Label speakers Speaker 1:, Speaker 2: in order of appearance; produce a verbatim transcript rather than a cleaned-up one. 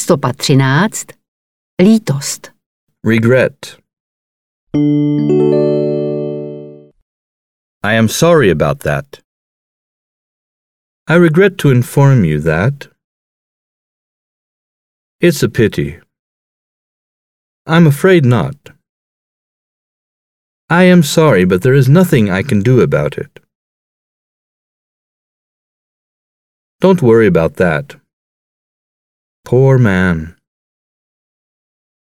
Speaker 1: Stopa třináct. Lítost.
Speaker 2: Regret. I am sorry about that. I regret to inform you that. It's a pity. I'm afraid not. I am sorry, but there is nothing I can do about it. Don't worry about that. Poor man.